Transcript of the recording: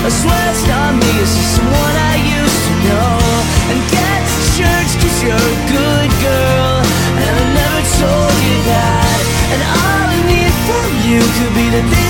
I swear it's not me, it's just someone I used to know. And get to church cause you're a good girl, and I never told you that. And all I need from you could be the thing